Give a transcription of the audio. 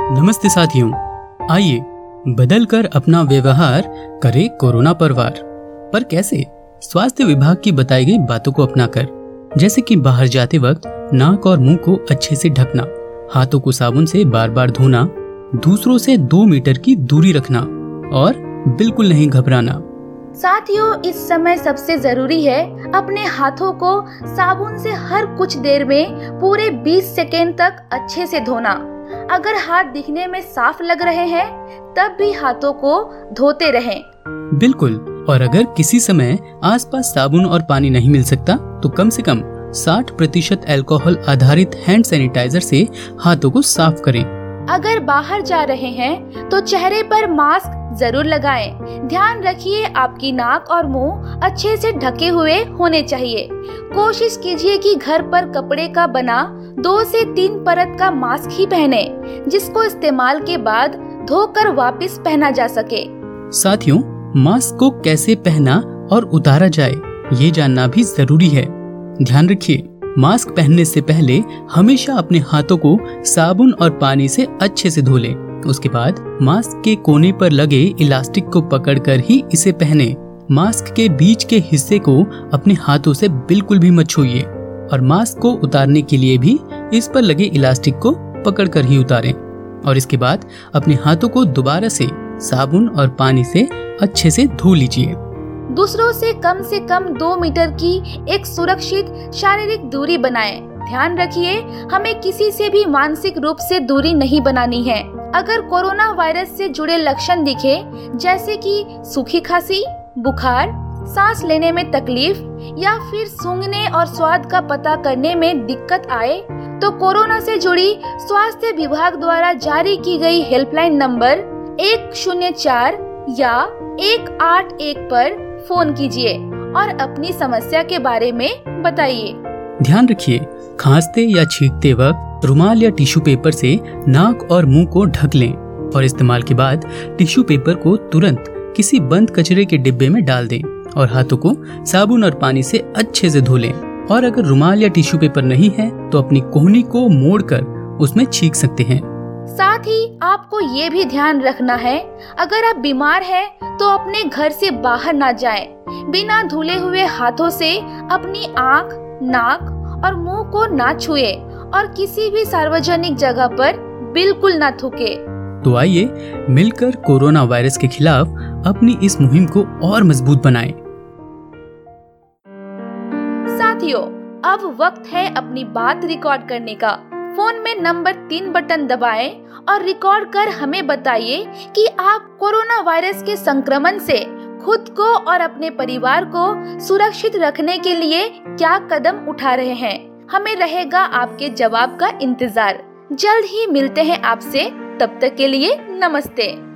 नमस्ते साथियों, आइए बदल कर अपना व्यवहार करें कोरोना पर वार। पर कैसे? स्वास्थ्य विभाग की बताई गई बातों को अपनाकर, जैसे कि बाहर जाते वक्त नाक और मुंह को अच्छे से ढकना, हाथों को साबुन से बार बार धोना, दूसरों से 2 मीटर की दूरी रखना और बिल्कुल नहीं घबराना। साथियों, इस समय सबसे जरूरी है अपने हाथों को साबुन से हर कुछ देर में पूरे 20 सेकेंड तक अच्छे से धोना। अगर हाथ दिखने में साफ लग रहे हैं तब भी हाथों को धोते रहें। बिल्कुल। और अगर किसी समय आसपास साबुन और पानी नहीं मिल सकता तो कम से कम 60% अल्कोहल आधारित हैंड सैनिटाइजर से हाथों को साफ करें। अगर बाहर जा रहे हैं तो चेहरे पर मास्क जरूर लगाएं। ध्यान रखिए आपकी नाक और मुंह अच्छे से ढके हुए होने चाहिए। कोशिश कीजिए कि घर पर कपड़े का बना 2 से 3 परत का मास्क ही पहने, जिसको इस्तेमाल के बाद धोकर वापस पहना जा सके। साथियों, मास्क को कैसे पहना और उतारा जाए ये जानना भी जरूरी है। ध्यान रखिए, मास्क पहनने से पहले हमेशा अपने हाथों को साबुन और पानी से अच्छे से धो लें। उसके बाद मास्क के कोने पर लगे इलास्टिक को पकड़कर ही इसे पहने। मास्क के बीच के हिस्से को अपने हाथों से बिल्कुल भी मत छूइए और मास्क को उतारने के लिए भी इस पर लगे इलास्टिक को पकड़कर ही उतारें। और इसके बाद अपने हाथों को दोबारा से साबुन और पानी से अच्छे से धो लीजिए। दूसरों से कम 2 मीटर की एक सुरक्षित शारीरिक दूरी बनाएं। ध्यान रखिए, हमें किसी से भी मानसिक रूप से दूरी नहीं बनानी है। अगर कोरोना वायरस से जुड़े लक्षण दिखे, जैसे कि सूखी खांसी, बुखार, सांस लेने में तकलीफ या फिर सूंघने और स्वाद का पता करने में दिक्कत आए, तो कोरोना से जुड़ी स्वास्थ्य विभाग द्वारा जारी की गई हेल्पलाइन नंबर 104 या 181 पर फोन कीजिए और अपनी समस्या के बारे में बताइए। ध्यान रखिए, खांसते या छींकते वक्त रुमाल या टिश्यू पेपर से नाक और मुंह को ढक लें और इस्तेमाल के बाद टिश्यू पेपर को तुरंत किसी बंद कचरे के डिब्बे में डाल दें और हाथों को साबुन और पानी से अच्छे से धो लें। और अगर रुमाल या टिश्यू पेपर नहीं है तो अपनी कोहनी को मोड़कर उसमें छींक सकते हैं। साथ ही आपको ये भी ध्यान रखना है, अगर आप बीमार हैं तो अपने घर से बाहर ना जाएं। बिना धुले हुए हाथों से अपनी आँख, नाक और मुंह को ना छुए और किसी भी सार्वजनिक जगह पर बिल्कुल ना थूके। तो आइए मिलकर कोरोना वायरस के खिलाफ अपनी इस मुहिम को और मजबूत बनाएं। साथियों, अब वक्त है अपनी बात रिकॉर्ड करने का। फोन में नंबर 3 बटन दबाएं और रिकॉर्ड कर हमें बताइए कि आप कोरोना वायरस के संक्रमण से खुद को और अपने परिवार को सुरक्षित रखने के लिए क्या कदम उठा रहे हैं। हमें रहेगा आपके जवाब का इंतजार। जल्द ही मिलते हैं आपसे, तब तक के लिए नमस्ते।